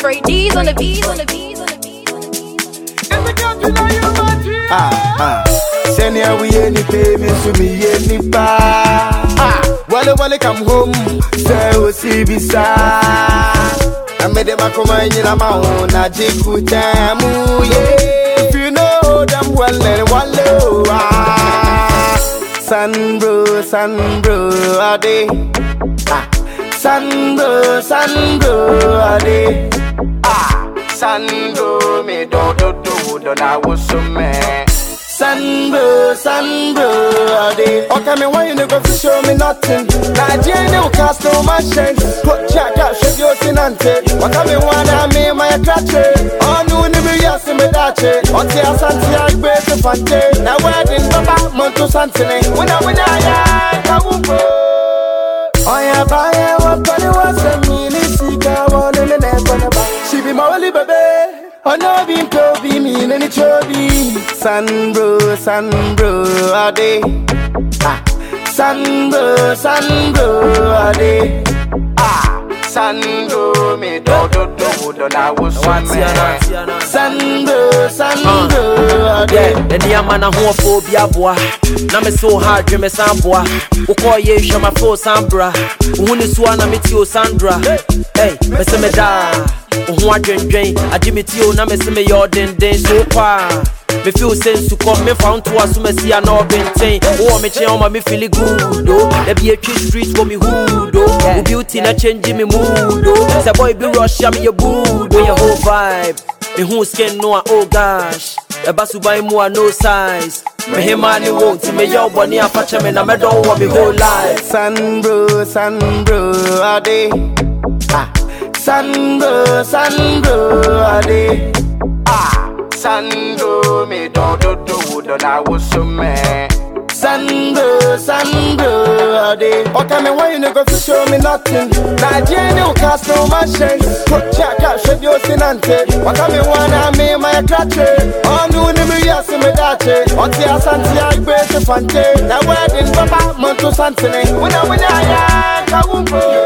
Trey D's on the beat. Senior, we any baby, so me any pa. Wale come home, so see beside. I made them come in my own, I jiku tamu, yeah. If you know them well, then wale. Sandro, ade. Sandro, ade. Sandro, me do, I was so mad. Sandro, ade. Okay, me why you never show me nothing? Nigeria no cast no machine. Put check out, show you sinante. Okay, me wanna me my clutch. Oh no, ni me yas me dache. Oti asanti agbe se fante. Na wedding baba monto santine. Wina ya kawupo. Oya baya wakoni wasa mili sika wane ne kone ba. She be my only baby. Oh no, be Toby, me and it's Toby. Sandro, ade. Sandro, ade. Sandro, me do, I was one man. Sandro, ade. The dear man a homophobia boy. Na me so hard, dream me samboa. Uko ye show my flow sambra. Uni swana mitio Sandra. Hey, me se me da. Who drain, I Jimmy Tio, na me see me your den so far. Me feel sense to come, me found to us, me see an organ chain. Oh, me chain on me feel good, though. There be a tree street for me hood, though. Beauty na change me mood, though. Say boy be rush, me your boo, do your whole vibe. Me who skin no, oh gosh. A basu by more no size. Me him money won't me your bunny a patch me na me don't want me whole life. Sandro, ade. Sandro, ade. Sandro, me do, I was so mad. Sandro, ade. Okay, me why you never show me nothing? Nigeria no cast no machine. Put check out, show you sinante. Okay, me wanna me my clutch. Oh no, ni me yas me dache. Oti asanti agbe se fante. Na wedding baba monto santine. Wina ya kawumpo.